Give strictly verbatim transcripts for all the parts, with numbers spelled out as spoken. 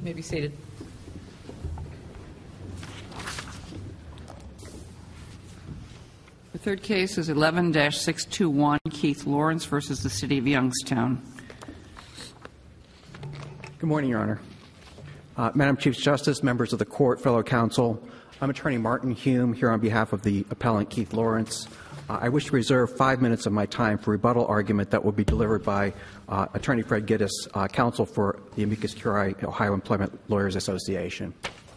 may be seated. The third case is eleven dash six two one, Keith Lawrence versus the City of Youngstown. Good morning, Your Honor. Uh, Madam Chief Justice, members of the court, fellow counsel, I'm Attorney Martin Hume here on behalf of the appellant Keith Lawrence. Uh, I wish to reserve five minutes of my time for rebuttal argument that will be delivered by uh, Attorney Fred Gittes, uh, counsel for the Amicus Curiae Ohio Employment Lawyers Association.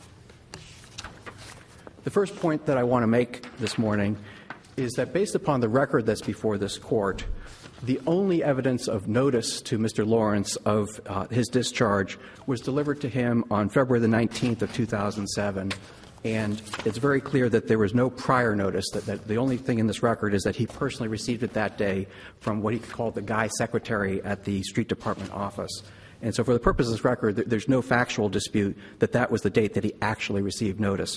The first point that I want to make this morning is that based upon the record that's before this court, the only evidence of notice to Mister Lawrence of uh, his discharge was delivered to him on February the nineteenth of two thousand seven. And it's very clear that there was no prior notice, that, that the only thing in this record is that he personally received it that day from what he called the guy secretary at the street department office. And so for the purpose of this record, th- there's no factual dispute that that was the date that he actually received notice.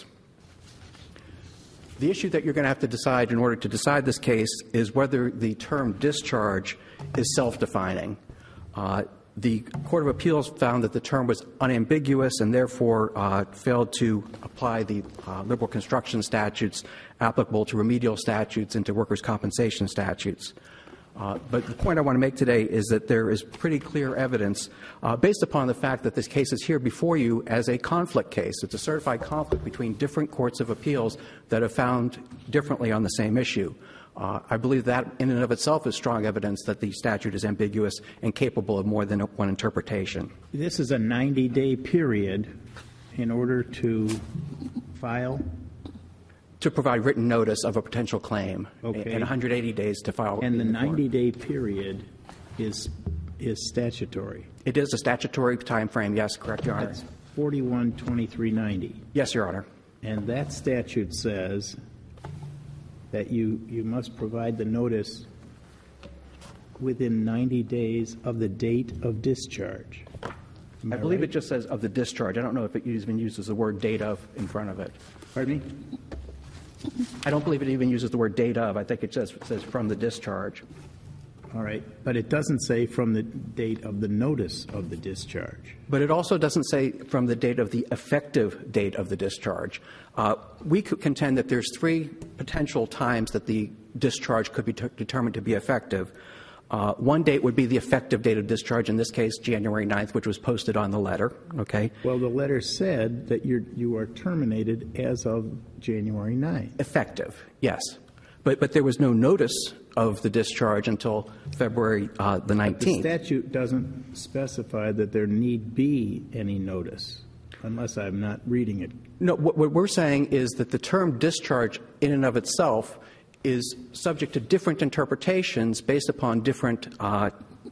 The issue that you're going to have to decide in order to decide this case is whether the term discharge is self-defining. Uh, The Court of Appeals found that the term was unambiguous and therefore uh, failed to apply the uh, liberal construction statutes applicable to remedial statutes and to workers' compensation statutes. Uh, but the point I want to make today is that there is pretty clear evidence, uh, based upon the fact that this case is here before you as a conflict case. It's a certified conflict between different courts of appeals that have found differently on the same issue. Uh, I believe that in and of itself is strong evidence that the statute is ambiguous and capable of more than one interpretation. This is a ninety-day period in order to file? To provide written notice of a potential claim, okay. And one hundred eighty days to file. And the ninety-day period is is statutory? It is a statutory time frame, yes, correct, Your Honor. That's forty-one twenty-three ninety. Yes, Your Honor. And that statute says that you, you must provide the notice within ninety days of the date of discharge. Am I, I believe right? It just says of the discharge. I don't know if it even uses the word date of in front of it. Pardon me? I don't believe it even uses the word date of. I think it says, it says from the discharge. All right. But it doesn't say from the date of the notice of the discharge. But it also doesn't say from the date of the effective date of the discharge. Uh, we could contend that there's three potential times that the discharge could be t- determined to be effective. Uh, one date would be the effective date of discharge, in this case January ninth, which was posted on the letter. Okay. Well, the letter said that you're, you are terminated as of January ninth. Effective, yes. But, but there was no notice of the discharge until February uh, the nineteenth. The statute doesn't specify that there need be any notice, unless I'm not reading it. No, what, what we're saying is that the term discharge in and of itself is subject to different interpretations based upon different uh,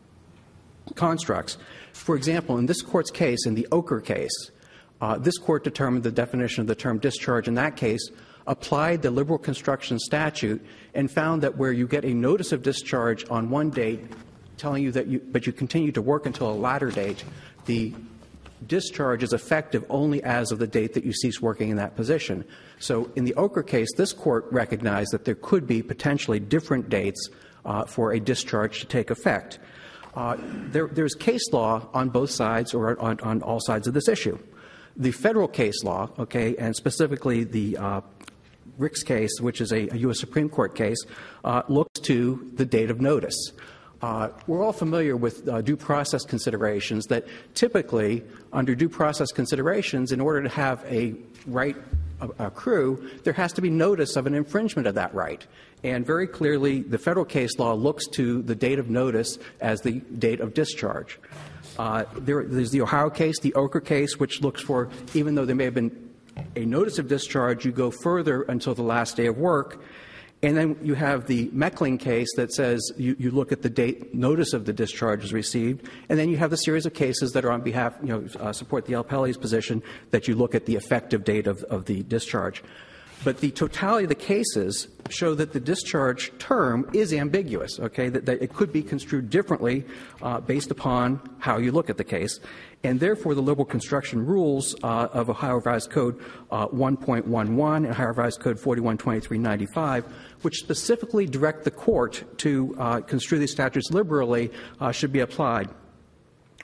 constructs. For example, in this Court's case, in the Oker case, uh, this Court determined the definition of the term discharge in that case, applied the liberal construction statute, and found that where you get a notice of discharge on one date telling you that you, but you continue to work until a latter date, the discharge is effective only as of the date that you cease working in that position. So in the Oker case, this Court recognized that there could be potentially different dates uh, for a discharge to take effect. Uh, there, there's case law on both sides or on, on all sides of this issue. The federal case law, okay, and specifically the uh, Ricks case, which is a, a U S Supreme Court case, uh, looks to the date of notice. Uh, we're all familiar with uh, due process considerations that typically, under due process considerations, in order to have a right accrue, there has to be notice of an infringement of that right. And very clearly, the federal case law looks to the date of notice as the date of discharge. Uh, there, there's the Ohio case, the Oker case, which looks for, even though there may have been a notice of discharge, you go further until the last day of work. And then you have the Meckling case that says you, you look at the date notice of the discharge is received, and then you have the series of cases that are on behalf, you know, uh, support the appellee's position that you look at the effective date of, of the discharge. But the totality of the cases show that the discharge term is ambiguous, okay, that, that it could be construed differently uh, based upon how you look at the case. And therefore, the liberal construction rules uh, of Ohio Revised Code uh, one point one one and Ohio Revised Code forty-one twenty-three ninety-five, which specifically direct the court to uh, construe these statutes liberally, uh, should be applied.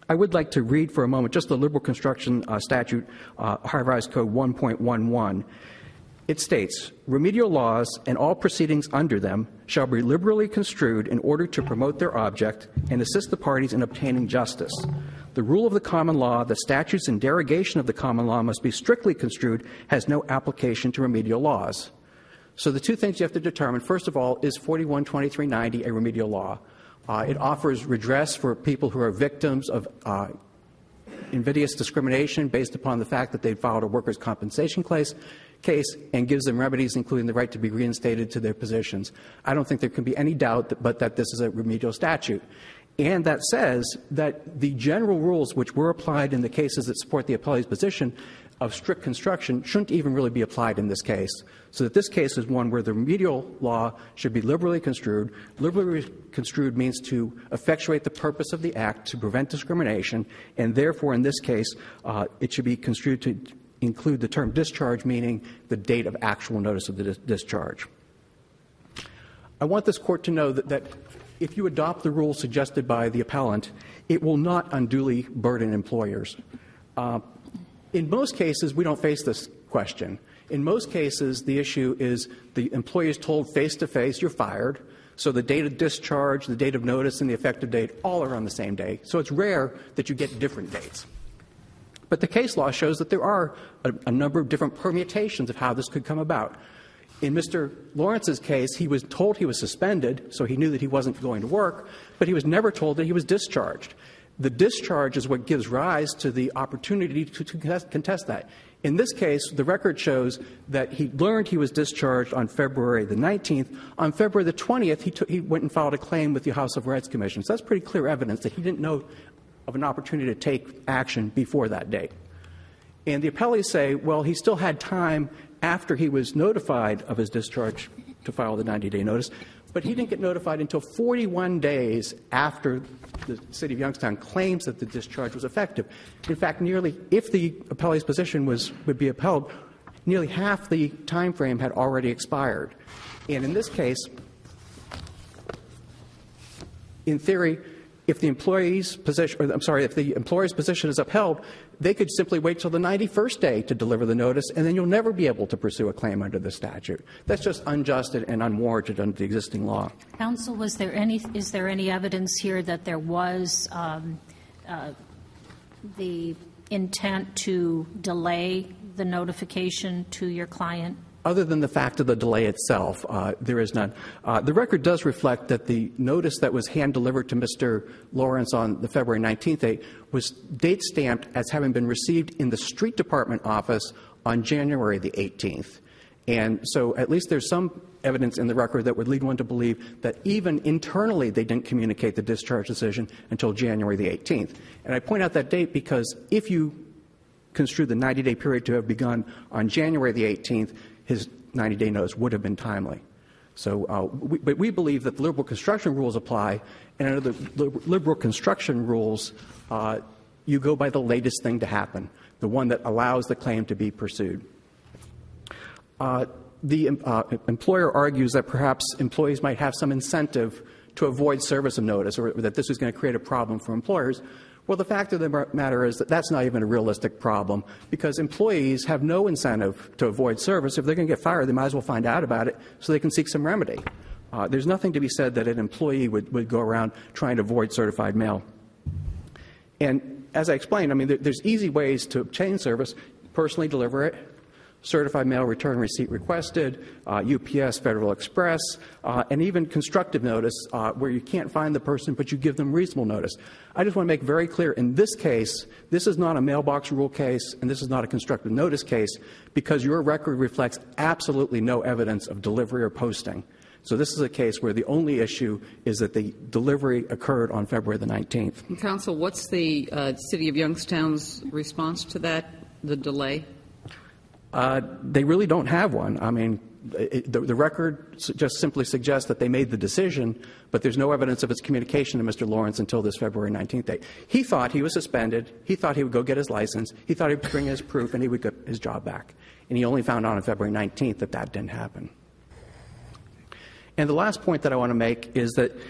I would like to read for a moment just the liberal construction uh, statute, uh, Ohio Revised Code one point one one. It states, remedial laws and all proceedings under them shall be liberally construed in order to promote their object and assist the parties in obtaining justice. The rule of the common law that statutes in derogation of the common law must be strictly construed has no application to remedial laws. So the two things you have to determine, first of all, is forty-one twenty-three ninety a remedial law? Uh, it offers redress for people who are victims of uh, invidious discrimination based upon the fact that they filed a workers' compensation case, case and gives them remedies, including the right to be reinstated to their positions. I don't think there can be any doubt that, but that this is a remedial statute. And that says that the general rules which were applied in the cases that support the appellee's position of strict construction shouldn't even really be applied in this case. So that this case is one where the remedial law should be liberally construed. Liberally construed means to effectuate the purpose of the act to prevent discrimination, and therefore in this case uh, it should be construed to include the term discharge, meaning the date of actual notice of the dis- discharge. I want this Court to know that, that if you adopt the rule suggested by the appellant, it will not unduly burden employers. Uh, in most cases, we don't face this question. In most cases, the issue is the employee is told face-to-face, you're fired, so the date of discharge, the date of notice, and the effective date all are on the same day. So it's rare that you get different dates. But the case law shows that there are a, a number of different permutations of how this could come about. In Mister Lawrence's case, he was told he was suspended, so he knew that he wasn't going to work, but he was never told that he was discharged. The discharge is what gives rise to the opportunity to, to contest, contest that. In this case, the record shows that he learned he was discharged on February the nineteenth. On February the twentieth, he, took, he went and filed a claim with the House of Rights Commission. So that's pretty clear evidence that he didn't know of an opportunity to take action before that date. And the appellees say, well, he still had time after he was notified of his discharge to file the ninety-day notice, but he didn't get notified until forty-one days after the City of Youngstown claims that the discharge was effective. In fact, nearly, if the appellee's position was would be upheld, nearly half the time frame had already expired. And in this case, in theory, if the employee's position, or, I'm sorry, if the employer's position is upheld, they could simply wait till the ninety-first day to deliver the notice, and then you'll never be able to pursue a claim under the statute. That's just unjust and unwarranted under the existing law. Counsel, was there any? Is there any evidence here that there was um, uh, the intent to delay the notification to your client? Other than the fact of the delay itself, uh, there is none. Uh, the record does reflect that the notice that was hand-delivered to Mister Lawrence on the February nineteenth date was date-stamped as having been received in the Street Department office on January the eighteenth. And so at least there's some evidence in the record that would lead one to believe that even internally they didn't communicate the discharge decision until January the eighteenth. And I point out that date because if you construe the ninety-day period to have begun on January the eighteenth, his ninety-day notice would have been timely. So, uh, we, but we believe that the liberal construction rules apply, and under the liberal construction rules, uh, you go by the latest thing to happen, the one that allows the claim to be pursued. Uh, the uh, employer argues that perhaps employees might have some incentive to avoid service of notice, or that this is going to create a problem for employers. Well, the fact of the matter is that that's not even a realistic problem, because employees have no incentive to avoid service. If they're going to get fired, they might as well find out about it so they can seek some remedy. Uh, there's nothing to be said that an employee would, would go around trying to avoid certified mail. And as I explained, I mean, there, there's easy ways to obtain service. Personally deliver it, certified mail return receipt requested, uh, U P S, Federal Express, uh, and even constructive notice uh, where you can't find the person but you give them reasonable notice. I just want to make very clear, in this case, this is not a mailbox rule case and this is not a constructive notice case, because your record reflects absolutely no evidence of delivery or posting. So this is a case where the only issue is that the delivery occurred on February the nineteenth. And Counsel, what's the uh, City of Youngstown's response to that, the delay? Uh, they really don't have one. I mean, it, the, the record just simply suggests that they made the decision, but there's no evidence of its communication to Mister Lawrence until this February nineteenth date. He thought he was suspended. He thought he would go get his license. He thought he would bring his proof and he would get his job back. And he only found out on February nineteenth that that didn't happen. And the last point that I want to make is that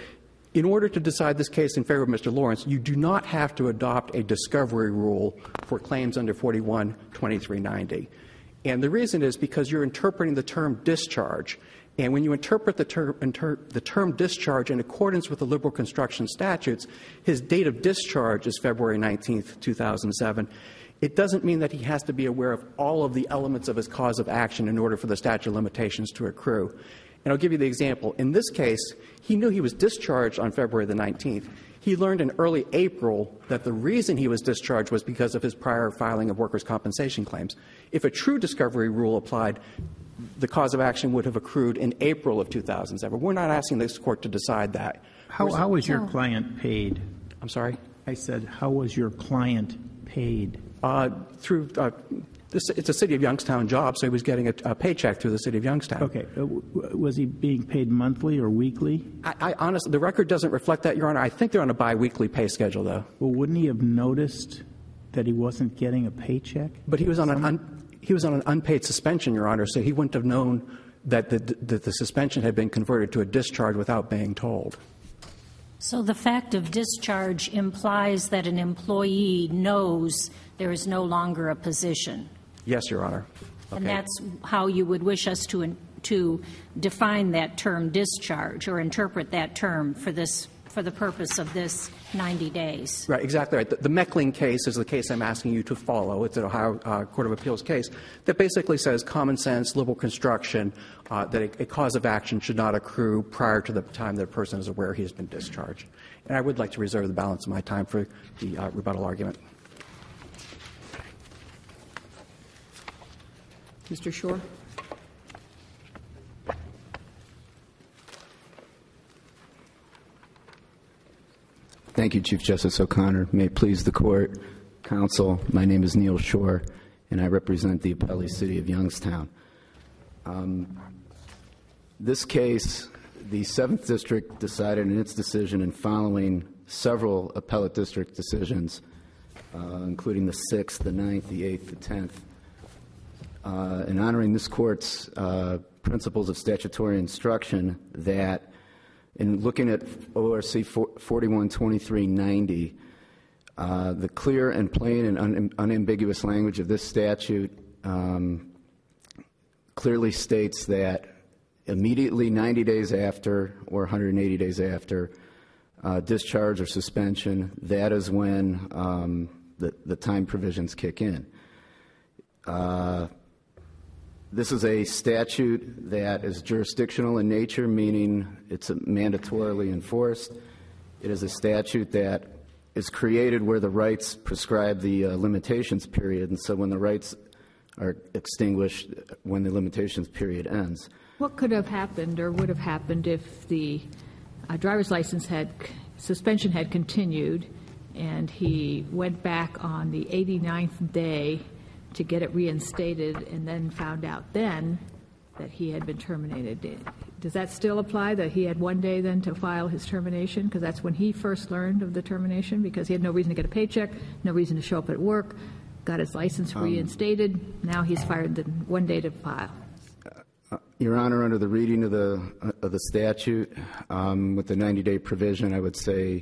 In order to decide this case in favor of Mister Lawrence, you do not have to adopt a discovery rule for claims under forty-one twenty-three ninety. And the reason is because you're interpreting the term discharge. And when you interpret the term, inter, the term discharge in accordance with the liberal construction statutes, his date of discharge is February nineteenth, two thousand seven. It doesn't mean that he has to be aware of all of the elements of his cause of action in order for the statute of limitations to accrue. And I'll give you the example. In this case, he knew he was discharged on February the nineteenth. He learned in early April that the reason he was discharged was because of his prior filing of workers' compensation claims. If a true discovery rule applied, the cause of action would have accrued in April of two thousand seven. We're not asking this Court to decide that. How, how was your client paid? I'm sorry? I said, how was your client paid? Uh, through uh, this, it's a City of Youngstown job, so he was getting a, a paycheck through the City of Youngstown. Okay. Uh, w- was he being paid monthly or weekly? I, I honestly, the record doesn't reflect that, Your Honor. I think they're on a biweekly pay schedule, though. Well, wouldn't he have noticed that he wasn't getting a paycheck? But he was on an un, he was on an unpaid suspension, Your Honor, so he wouldn't have known that the, that the suspension had been converted to a discharge without being told. So the fact of discharge implies that an employee knows there is no longer a position. Yes, Your Honor. Okay. And that's how you would wish us to to define that term discharge or interpret that term for this for the purpose of this ninety days. Right, exactly right. The, the Meckling case is the case I'm asking you to follow. It's an Ohio uh, Court of Appeals case that basically says common sense, liberal construction, uh, that a, a cause of action should not accrue prior to the time that a person is aware he has been discharged. And I would like to reserve the balance of my time for the uh, rebuttal argument. Mister Shore? Thank you, Chief Justice O'Connor. May it please the Court, Counsel, my name is Neil Shore, and I represent the appellee City of Youngstown. Um, this case, the seventh District decided in its decision in following several appellate district decisions, uh, including the sixth, the ninth, the eighth, the tenth, uh, in honoring this Court's uh, principles of statutory instruction that in looking at O R C forty-one twenty-three ninety, uh, the clear and plain and un- unambiguous language of this statute um, clearly states that immediately ninety days after or one hundred eighty days after uh, discharge or suspension, that is when um, the, the time provisions kick in. Uh, This is a statute that is jurisdictional in nature, meaning it's mandatorily enforced. It is a statute that is created where the rights prescribe the uh, limitations period, and so when the rights are extinguished, when the limitations period ends. What could have happened or would have happened if the uh, driver's license had, suspension had continued and he went back on the eighty-ninth day to get it reinstated and then found out then that he had been terminated? Does that still apply, that he had one day then to file his termination? Because that's when he first learned of the termination, because he had no reason to get a paycheck, no reason to show up at work, got his license reinstated. Um, now he's fired the one day to file. Uh, Your Honor, under the reading of the uh, of the statute, um, with the ninety-day provision, I would say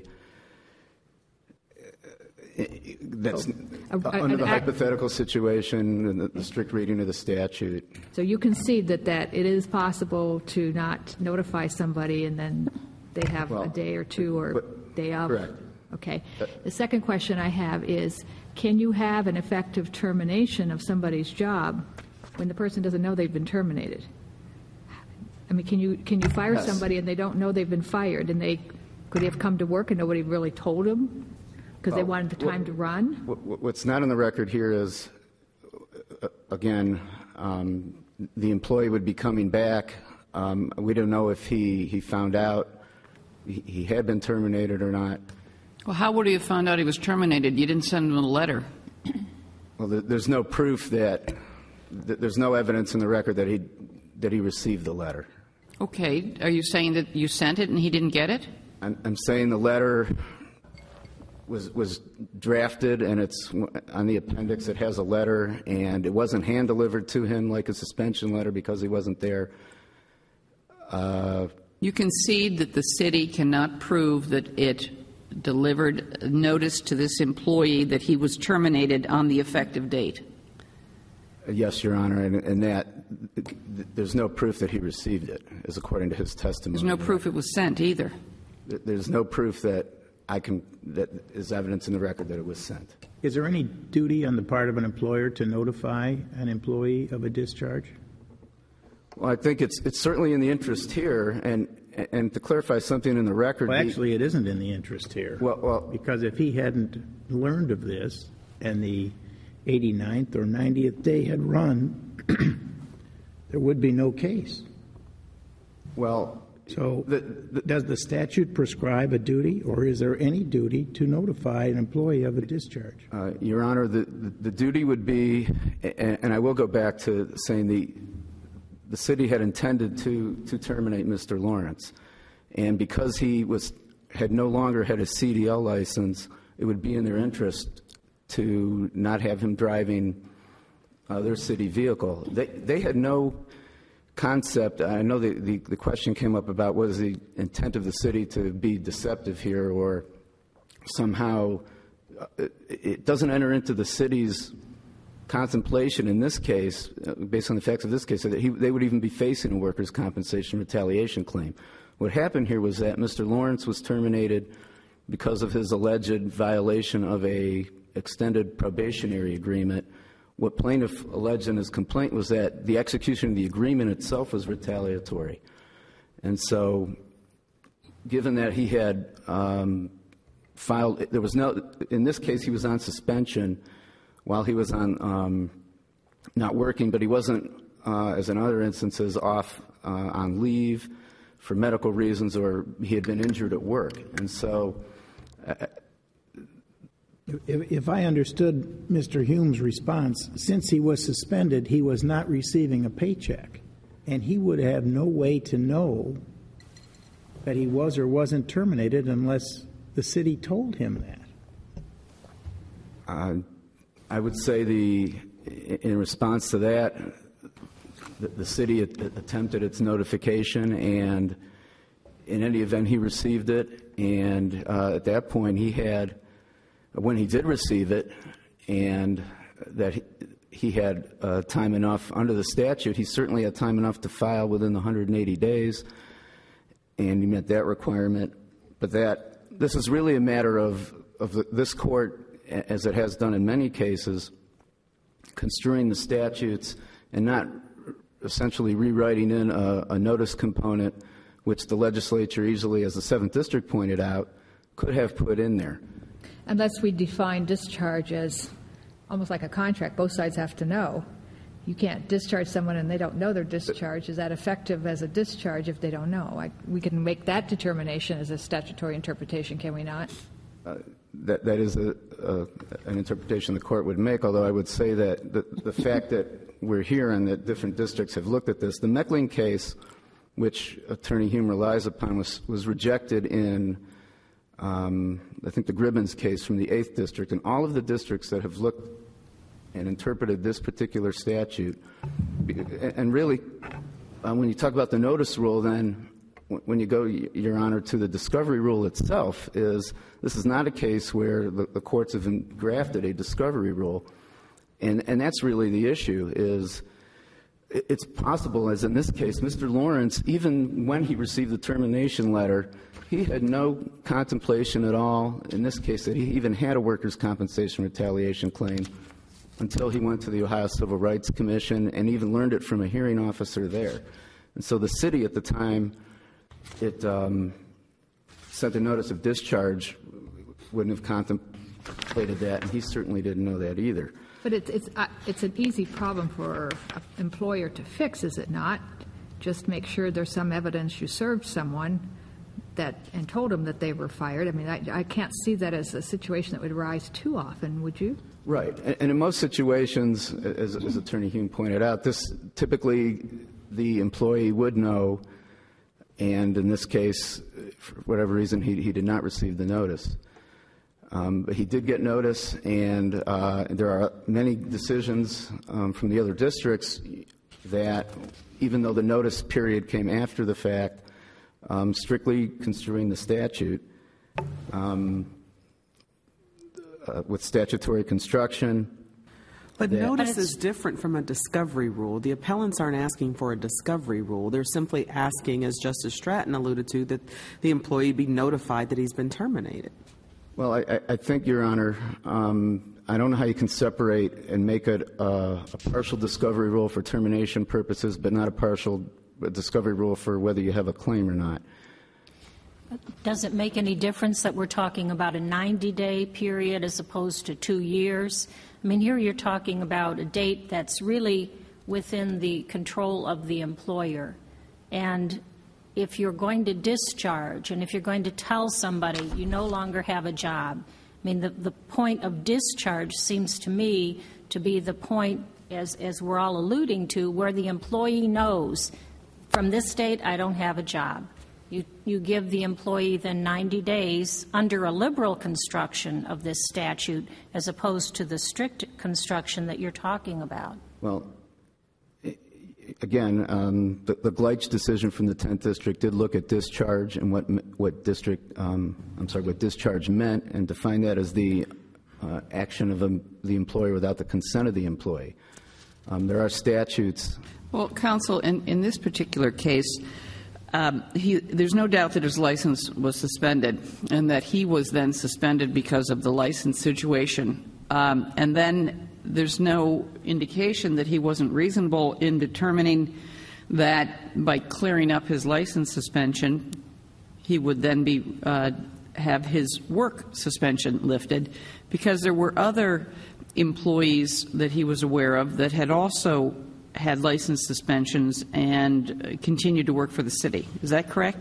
that's Oh, a- under an the act- hypothetical situation and the, the strict reading of the statute. So you concede that, that it is possible to not notify somebody and then they have Well, a day or two or but- day of? correct. Okay. The second question I have is, can you have an effective termination of somebody's job when the person doesn't know they've been terminated? I mean, can you, can you fire Yes. somebody and they don't know they've been fired, and they, could they have come to work and nobody really told them because they Well, wanted the time what- to run? What- What's not on the record here is, uh, again, um, the employee would be coming back. Um, we don't know if he, he found out he, he had been terminated or not. Well, how would he have found out he was terminated? You didn't send him a letter. Well, there, there's no proof that, that there's no evidence in the record that he that he received the letter. Okay. Are you saying that you sent it and he didn't get it? I'm, I'm saying the letter was was drafted, and it's on the appendix. It has a letter, and it wasn't hand delivered to him like a suspension letter because he wasn't there. Uh, You concede that the city cannot prove that it delivered notice to this employee that he was terminated on the effective date? Yes, Your Honor, and, and that there's no proof that he received it, as according to his testimony. There's no proof it was sent either. There's no proof that I can that is evidence in the record that it was sent. Is there any duty on the part of an employer to notify an employee of a discharge? Well, I think it's it's certainly in the interest here, and and to clarify something in the record. Well, the, actually, it isn't in the interest here. Well, well, because if he hadn't learned of this and the eighty-ninth or ninetieth day had run, there would be no case. Well, so the, the, does the statute prescribe a duty, or is there any duty to notify an employee of a discharge? Uh, Your Honor, the, the, the duty would be, and, and I will go back to saying the the city had intended to to terminate Mister Lawrence, and because he was had no longer had a C D L license, it would be in their interest to not have him driving uh, their city vehicle. They they had no concept. I know the, the, the question came up about was the intent of the city to be deceptive here, or somehow uh, it, it doesn't enter into the city's contemplation in this case, uh, based on the facts of this case, that he, they would even be facing a workers' compensation retaliation claim. What happened here was that Mister Lawrence was terminated because of his alleged violation of a extended probationary agreement. What plaintiff alleged in his complaint was that the execution of the agreement itself was retaliatory. And so, given that he had um, filed, there was no, in this case he was on suspension while he was on um, not working, but he wasn't, uh, as in other instances, off uh, on leave for medical reasons, or he had been injured at work. And so, uh, If, if I understood Mister Hume's response, since he was suspended, he was not receiving a paycheck, and he would have no way to know that he was or wasn't terminated unless the city told him that. Uh, I would say the, in response to that, the, the city attempted its notification, and in any event, he received it, and uh, at that point, he had, when he did receive it, and that he, he had uh, time enough under the statute, he certainly had time enough to file within the one hundred eighty days, and he met that requirement. But that, this is really a matter of, of the, this court, as it has done in many cases, construing the statutes and not essentially rewriting in a, a notice component, which the legislature easily, as the seventh District pointed out, could have put in there. Unless we define discharge as almost like a contract, both sides have to know. You can't discharge someone and they don't know they're discharged. Is that effective as a discharge if they don't know? I, we can make that determination as a statutory interpretation, can we not? Uh, that, that is a, a, an interpretation the court would make, although I would say that the, the fact that we're here and that different districts have looked at this, the Meckling case, which Attorney Hume relies upon, was, was rejected in Um, I think the Gribbins case from the eighth District, and all of the districts that have looked and interpreted this particular statute. And really, uh, when you talk about the notice rule, then when you go, Your Honor, to the discovery rule itself, is this is not a case where the, the courts have engrafted a discovery rule. And, and that's really the issue, is it's possible, as in this case, Mister Lawrence, even when he received the termination letter, he had no contemplation at all, in this case, that he even had a workers' compensation retaliation claim until he went to the Ohio Civil Rights Commission and even learned it from a hearing officer there. And so the city at the time, it um, sent a notice of discharge, wouldn't have contemplated that, and he certainly didn't know that either. But it's, it's, uh, it's an easy problem for an employer to fix, is it not? Just make sure there's some evidence you served someone that and told them that they were fired. I mean, I, I can't see that as a situation that would arise too often, would you? Right. And, and in most situations, as, as Attorney Hume pointed out, this typically the employee would know, and in this case, for whatever reason, he, he did not receive the notice. Um, but he did get notice, and uh, there are many decisions um, from the other districts that, even though the notice period came after the fact, Um, strictly construing the statute, um, uh, with statutory construction. But that- notice But is different from a discovery rule. The appellants aren't asking for a discovery rule. They're simply asking, as Justice Stratton alluded to, that the employee be notified that he's been terminated. Well, I, I- I think, Your Honor, um, I don't know how you can separate and make it uh, a partial discovery rule for termination purposes, but not a partial discovery rule for whether you have a claim or not. Does it make any difference that we're talking about a ninety-day period as opposed to two years? I mean, here you're talking about a date that's really within the control of the employer. And if you're going to discharge, and if you're going to tell somebody you no longer have a job, I mean, the, the point of discharge seems to me to be the point, as, as we're all alluding to, where the employee knows, from this date, I don't have a job. You, you give the employee then ninety days under a liberal construction of this statute as opposed to the strict construction that you're talking about. Well, i- again, um, the, the Gleich decision from the tenth District did look at discharge and what m- what district, um, I'm sorry, what discharge meant, and defined that as the uh, action of um, the employer without the consent of the employee. Um, there are statutes. Well, counsel, in, in this particular case, um, he, there's no doubt that his license was suspended and that he was then suspended because of the license situation. Um, and then there's no indication that he wasn't reasonable in determining that by clearing up his license suspension, he would then be uh, have his work suspension lifted, because there were other employees that he was aware of that had also had license suspensions and uh, continued to work for the city. Is that correct?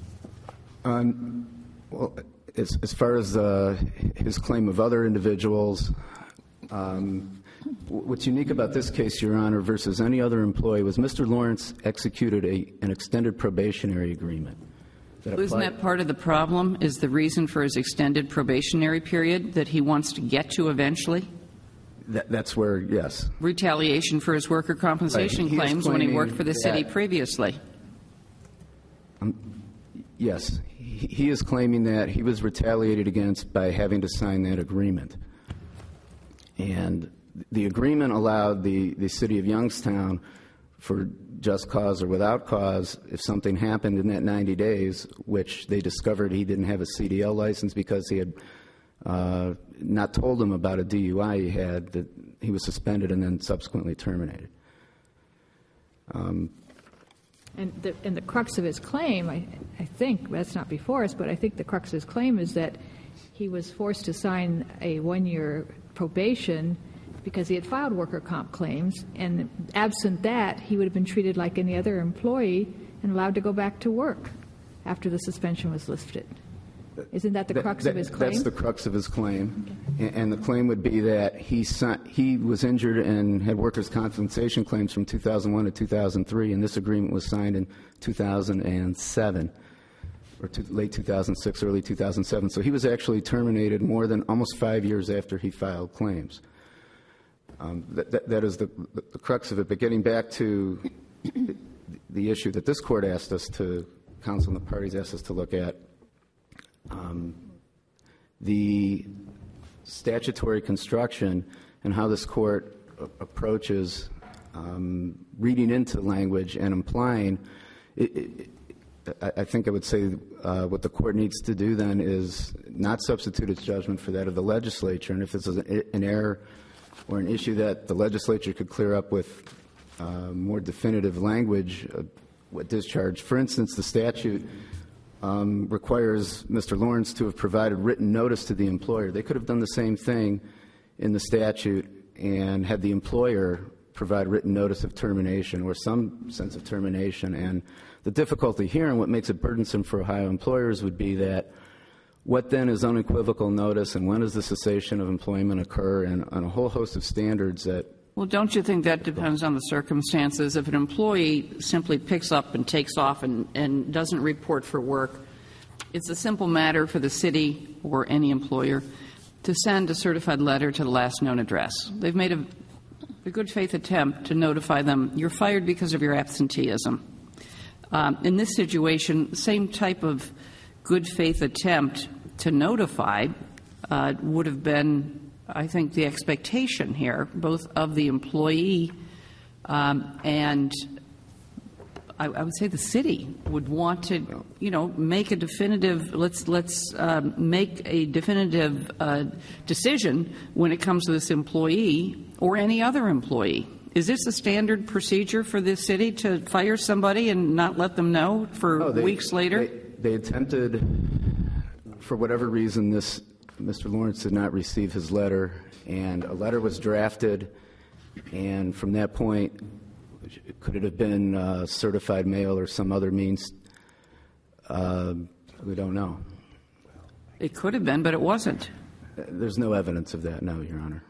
Um, well, as, as far as uh, his claim of other individuals, um, what's unique about this case, Your Honor, versus any other employee was Mister Lawrence executed a, an extended probationary agreement. That Isn't applied- that part of the problem, is the reason for his extended probationary period that he wants to get to eventually? That, that's where, yes. Retaliation for his worker compensation Right. He is claims when he claiming worked for the city that- previously. Yes, he, he is claiming that he was retaliated against by having to sign that agreement. And the agreement allowed the, the city of Youngstown, for just cause or without cause, if something happened in that ninety days, which they discovered he didn't have a C D L license because he had uh, not told them about a D U I he had, that he was suspended and then subsequently terminated. And the, and the crux of his claim, I, I think, that's not before us, but I think the crux of his claim is that he was forced to sign a one-year probation because he had filed worker comp claims, and absent that, he would have been treated like any other employee and allowed to go back to work after the suspension was lifted. Isn't that the That- crux that- of his claim? That's the crux of his claim. And, and the claim would be that he si- he was injured and had workers' compensation claims from two thousand one to two thousand three, and this agreement was signed in two thousand seven, or two, late two thousand six, early two thousand seven. So he was actually terminated more than almost five years after he filed claims. Um, that, that, that is the, the, the crux of it. But getting back to the, the issue that this court asked us to, counsel and the parties asked us to look at, um, the statutory construction and how this court a- approaches um, reading into language and implying, it, it, I, I think I would say uh, what the court needs to do then is not substitute its judgment for that of the legislature. And if this is an, an error or an issue that the legislature could clear up with uh, more definitive language, uh, what discharge, for instance, the statute Um, requires Mister Lawrence to have provided written notice to the employer. They could have done the same thing in the statute and had the employer provide written notice of termination or some sense of termination. And the difficulty here and what makes it burdensome for Ohio employers would be that what then is unequivocal notice and when does the cessation of employment occur, and on a whole host of standards that Well, don't you think that depends on the circumstances? If an employee simply picks up and takes off and, and doesn't report for work, it's a simple matter for the city or any employer to send a certified letter to the last known address. They've made a, a good faith attempt to notify them, you're fired because of your absenteeism. Um, in this situation, same type of good faith attempt to notify uh, would have been, I think, the expectation here, both of the employee um, and I, I would say the city would want to, you know, make a definitive, let's, let's um, make a definitive uh, decision when it comes to this employee or any other employee. Is this a standard procedure for the city to fire somebody and not let them know for No, they- weeks later? They, they attempted, for whatever reason, this Mister Lawrence did not receive his letter, and a letter was drafted, and from that point, could it have been uh, certified mail or some other means? Uh, we don't know. It could have been, but it wasn't. There's no evidence of that, no, Your Honor.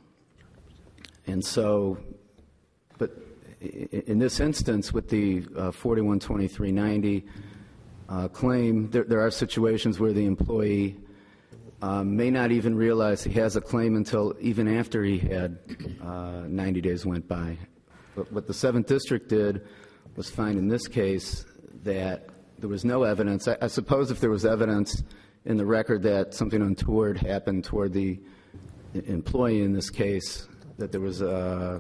And so, but i- in this instance, with the uh, forty-one twenty-three ninety uh, claim, there, there are situations where the employee um, may not even realize he has a claim until even after he had uh, ninety days went by. But what the seventh District did was find in this case that there was no evidence. I, I suppose if there was evidence in the record that something untoward happened toward the employee in this case, that there was a,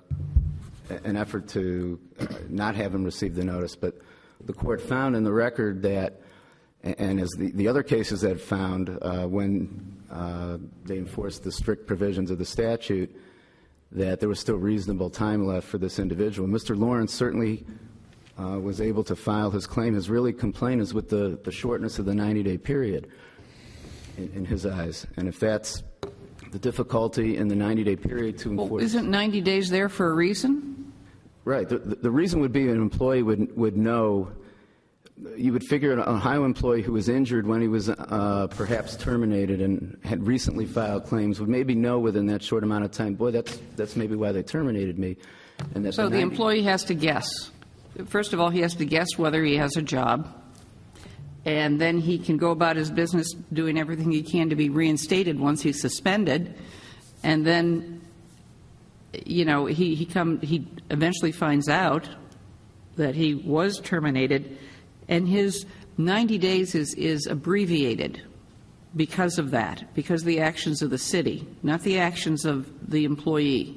an effort to uh, not have him receive the notice. But the court found in the record that, and as the, the other cases that found uh, when uh, they enforced the strict provisions of the statute, that there was still reasonable time left for this individual. Mister Lawrence certainly uh, was able to file his claim. His really complaint is with the, the shortness of the ninety-day period in, in his eyes. And if that's the difficulty in the ninety-day period to enforce... Well, isn't ninety days there for a reason? Right. The, the, the reason would be an employee would, would know... You would figure an Ohio employee who was injured when he was uh, perhaps terminated and had recently filed claims would maybe know within that short amount of time, boy, that's that's maybe why they terminated me. And that So the ninety employee has to guess. First of all, he has to guess whether he has a job, and then he can go about his business doing everything he can to be reinstated once he's suspended, and then, you know, he he come he eventually finds out that he was terminated. And his ninety days is, is abbreviated because of that, because of the actions of the city, not the actions of the employee.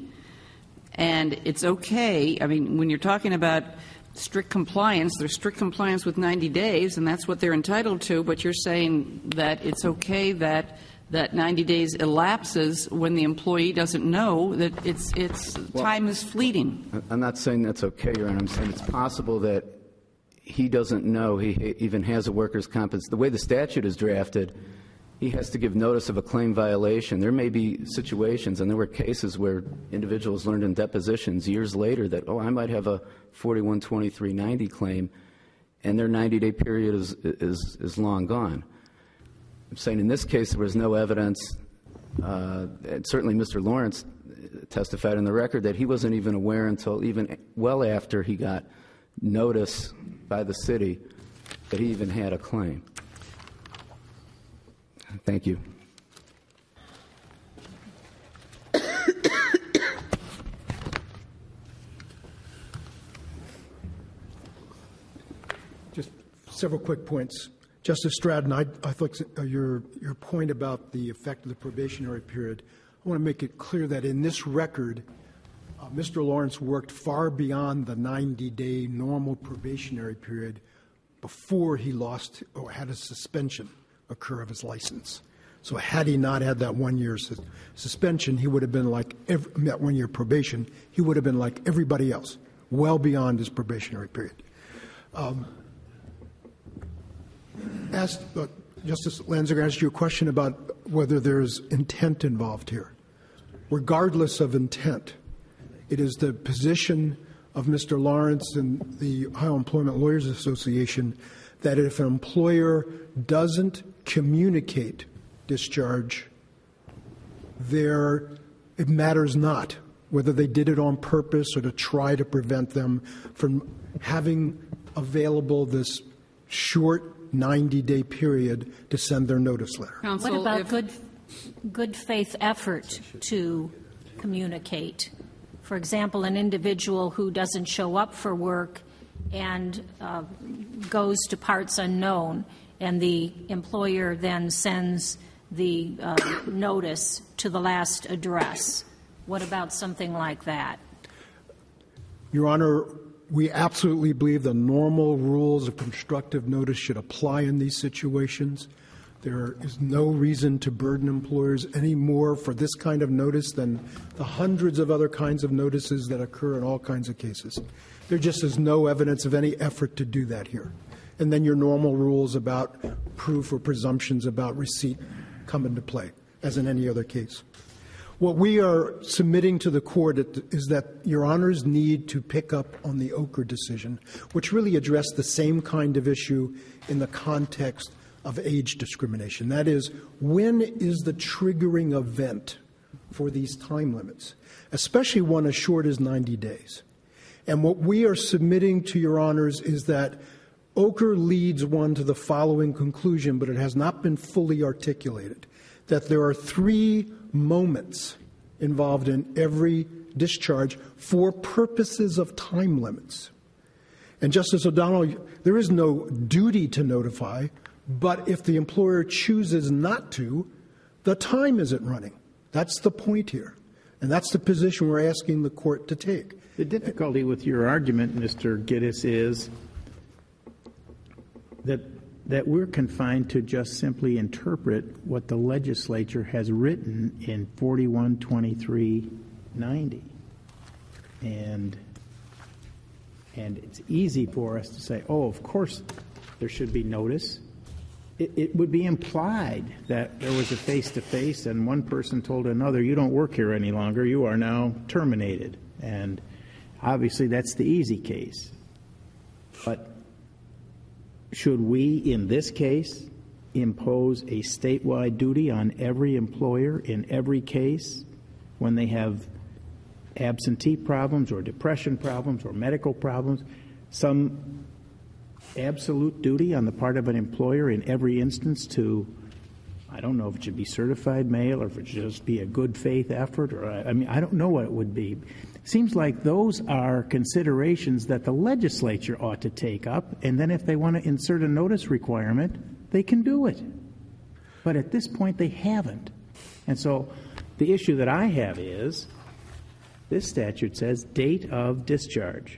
And it's okay, I mean, when you're talking about strict compliance, there's strict compliance with ninety days, and that's what they're entitled to, but you're saying that it's okay that that ninety days elapses when the employee doesn't know that it's, it's time is fleeting. I'm not saying that's okay, Your Honor. I'm saying it's possible that he doesn't know he even has a workers' compensation. The way the statute is drafted, he has to give notice of a claim violation. There may be situations, and there were cases where individuals learned in depositions years later that, oh, I might have a forty-one twenty-three ninety claim, and their ninety-day period is, is, is long gone. I'm saying in this case there was no evidence, uh, and certainly Mister Lawrence testified in the record that he wasn't even aware until even well after he got notice by the city that he even had a claim. Thank you. Just several quick points. Justice Stratton, I, I thought your, your point about the effect of the probationary period, I want to make it clear that in this record, Uh, Mister Lawrence worked far beyond the ninety-day normal probationary period before he lost or had a suspension occur of his license. So had he not had that one-year sus- suspension, he would have been like, every, that one-year probation, he would have been like everybody else, well beyond his probationary period. Um, asked, uh, Justice Lanziger asked you a question about whether there's intent involved here. Regardless of intent, it is the position of Mister Lawrence and the Ohio Employment Lawyers Association that if an employer doesn't communicate discharge, there, it matters not whether they did it on purpose or to try to prevent them from having available this short ninety-day period to send their notice letter. Counsel, What about if- good, good faith effort to communicate? For example, an individual who doesn't show up for work and uh, goes to parts unknown, and the employer then sends the uh, notice to the last address. What about something like that? Your Honor, we absolutely believe the normal rules of constructive notice should apply in these situations. There is no reason to burden employers any more for this kind of notice than the hundreds of other kinds of notices that occur in all kinds of cases. There just is no evidence of any effort to do that here. And then your normal rules about proof or presumptions about receipt come into play, as in any other case. What we are submitting to the court is that Your Honors need to pick up on the Oker decision, which really addressed the same kind of issue in the context of age discrimination. That is, when is the triggering event for these time limits, especially one as short as ninety days? And what we are submitting to Your Honors is that Oker leads one to the following conclusion, but it has not been fully articulated, that there are three moments involved in every discharge for purposes of time limits. And Justice O'Donnell, there is no duty to notify, but if the employer chooses not to, the time isn't running. That's the point here. And that's the position we're asking the court to take. The difficulty with your argument, Mister Gittes, is that that we're confined to just simply interpret what the legislature has written in forty-one twenty-three ninety. And and it's easy for us to say, oh, of course there should be notice. It, it would be implied that there was a face-to-face and one person told another, you don't work here any longer, you are now terminated. And obviously that's the easy case. But should we, in this case, impose a statewide duty on every employer in every case when they have absentee problems or depression problems or medical problems, some absolute duty on the part of an employer in every instance to, I don't know if it should be certified mail or if it should just be a good faith effort, or I mean, I don't know what it would be. Seems like those are considerations that the legislature ought to take up, and then if they want to insert a notice requirement, they can do it. But at this point, they haven't. And so the issue that I have is this statute says date of discharge.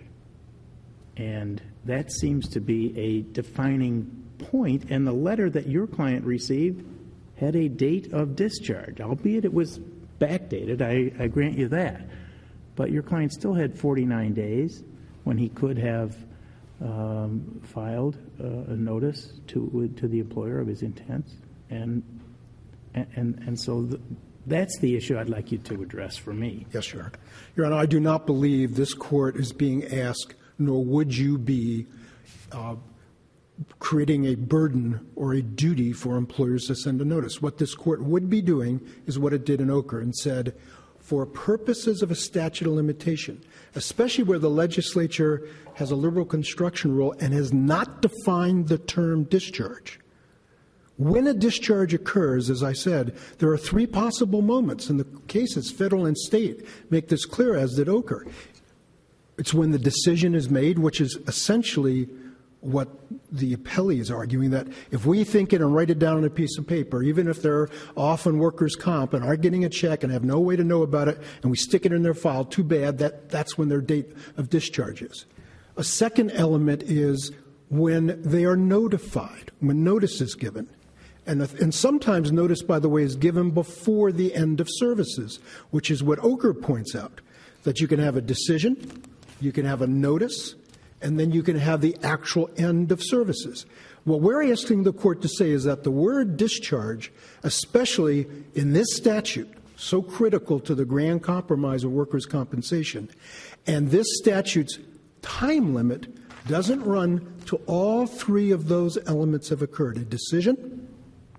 And that seems to be a defining point, and the letter that your client received had a date of discharge, albeit it was backdated, I, I grant you that. But your client still had forty-nine days when he could have um, filed uh, a notice to to the employer of his intents, and and and so the, that's the issue I'd like you to address for me. Yes, Your Honor. Your Honor, I do not believe this court is being asked, nor would you be uh, creating a burden or a duty for employers to send a notice. What this court would be doing is what it did in Oker and said, for purposes of a statute of limitation, especially where the legislature has a liberal construction rule and has not defined the term discharge. When a discharge occurs, as I said, there are three possible moments, and the cases, federal and state, make this clear, as did Oker. It's when the decision is made, which is essentially what the appellee is arguing, that if we think it and write it down on a piece of paper, even if they're often workers' comp and are getting a check and have no way to know about it, and we stick it in their file, too bad, that, that's when their date of discharge is. A second element is when they are notified, when notice is given. And, and sometimes notice, by the way, is given before the end of services, which is what Oker points out, that you can have a decision, you can have a notice, and then you can have the actual end of services. What we're asking the court to say is that the word discharge, especially in this statute, so critical to the grand compromise of workers' compensation, and this statute's time limit doesn't run to all three of those elements have occurred: a decision,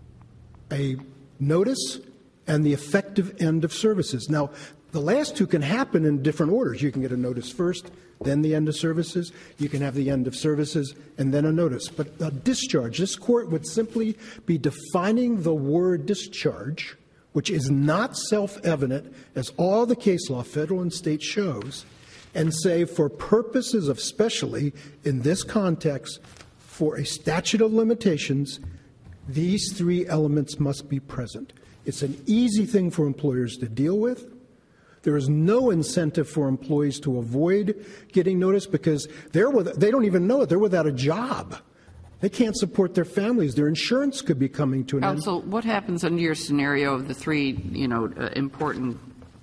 a notice, and the effective end of services. Now, the last two can happen in different orders. You can get a notice first, then the end of services. You can have the end of services and then a notice. But a discharge, this court would simply be defining the word discharge, which is not self-evident, as all the case law, federal and state, shows, and say, for purposes of, especially in this context, for a statute of limitations, these three elements must be present. It's an easy thing for employers to deal with. There is no incentive for employees to avoid getting notice because they're with, they don't even know it. They're without a job. They can't support their families. Their insurance could be coming to an end. Counsel, what happens under your scenario of the three, you know, uh, important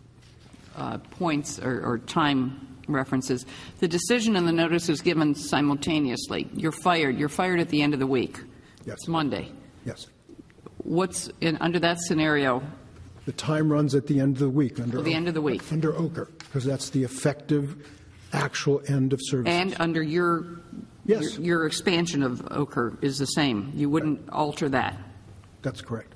uh, points or, or time references? The decision and the notice is given simultaneously. You're fired. You're fired at the end of the week. Yes. It's Monday. Yes. What's in, under that scenario? The time runs at the end of the week. Under The end of the week. Under Oker, because that's the effective, actual end of service. And under your, Yes. your your expansion of Oker is the same. You wouldn't alter that. That's correct.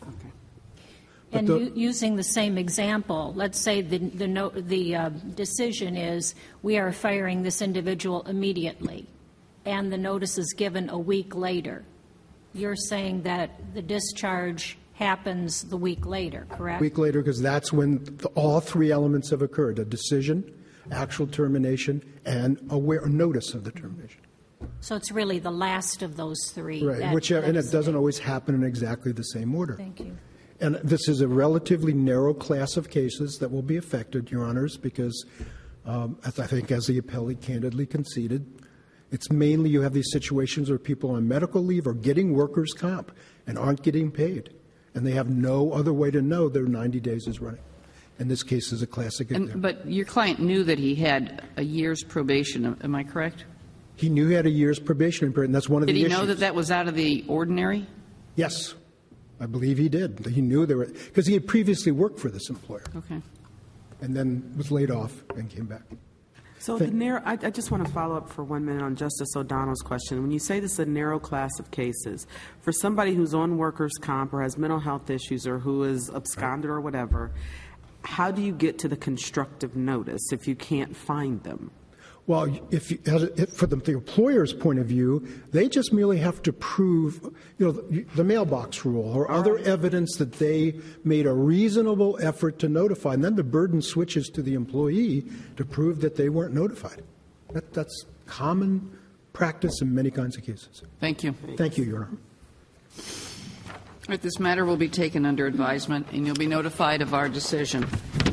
And the- u- using the same example, let's say the the, no, the uh, decision is we are firing this individual immediately, and the notice is given a week later. You're saying that the discharge happens the week later, correct? A week later, because that's when the, all three elements have occurred: a decision, actual termination, and aware notice of the termination. So it's really the last of those three. Right, that- which, that and is it doesn't the- always happen in exactly the same order. Thank you. And this is a relatively narrow class of cases that will be affected, Your Honors, because um, as I think as the appellee candidly conceded, it's mainly you have these situations where people on medical leave are getting workers' comp and aren't getting paid, and they have no other way to know their ninety days is running. And this case is a classic And, example. but your client knew that he had a year's probation. Am I correct? He knew he had a year's probation period, and that's one of Did the he issues. know that that was out of the ordinary? Yes, I believe he did. He knew there were, because he had previously worked for this employer Okay. and then was laid off and came back. So the narrow, I, I just want to follow up for one minute on Justice O'Donnell's question. When you say this is a narrow class of cases, for somebody who's on workers' comp or has mental health issues or who is absconded or whatever, how do you get to the constructive notice if you can't find them? Well, if, you, as if for the, the employer's point of view, they just merely have to prove, you know, the, the mailbox rule or other evidence that they made a reasonable effort to notify, and then the burden switches to the employee to prove that they weren't notified. That, that's common practice in many kinds of cases. Thank you. Thank you, Your Honor. All right, this matter will be taken under advisement, and you'll be notified of our decision.